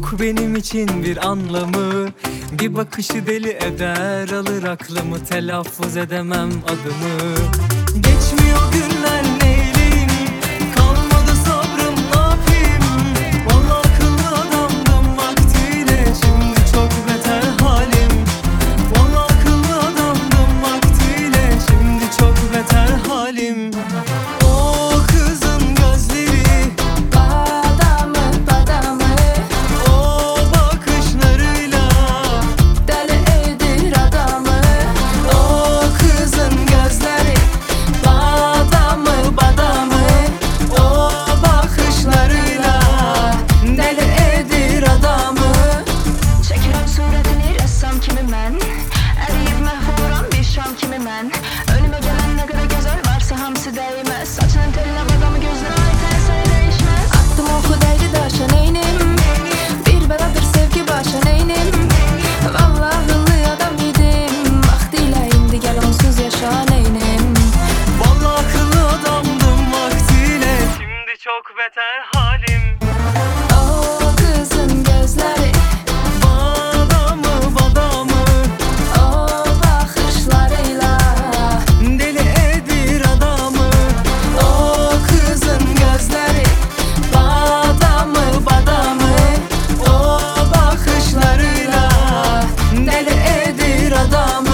Yok benim için bir anlamı, bir bakışı deli eder, alır aklımı, telaffuz edemem adımı. Geçmiyor günler, neyleyim, kalmadı sabrım, ne yapayım? Vallahi akıllı adamdım vaktiyle, şimdi çok beter halim. Vallahi akıllı adamdım vaktiyle, şimdi çok beter halim. O kızın gözleri badamı badamı, o bakışlarıyla deli edir adamı. O kızın gözleri badamı badamı, o bakışlarıyla deli edir adamı. Çekilen suretini ressam kimi mən, əriyib məhv oluram bir şam kimi mən. Önümə gələn nə qədər gözəl varsa hamısı dəyməz. Saçının telinə badamı gözlərə ait hər şey dəyişməz. Attım oxu dəydi daşa neynim, bir bəladır sevgi başa neynim. Vallahi hıllı adam idim, vaxtilə indi gəl onsuz yaşa neynim. vallahi akıllı adamdım vaktiyle, şimdi çok beter halim. O kızın gözləri, Badamı badamı o baxışlarıyla deli edir adamı. o kızın gözləri badamı badamı, O bakışlarıyla deli edir adamı.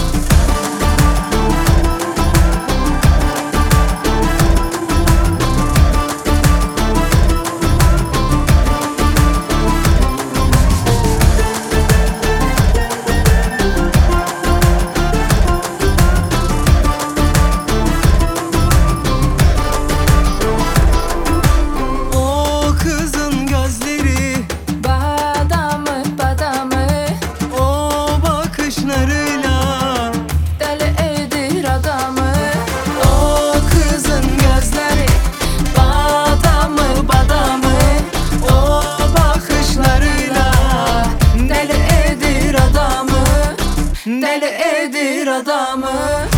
o kızın gözleri Badamı badamı, o bakışlarıyla deli edir adamı. O kızın gözləri badamı badamı, o bakışlarıyla deli edir adamı, deli edir adamı.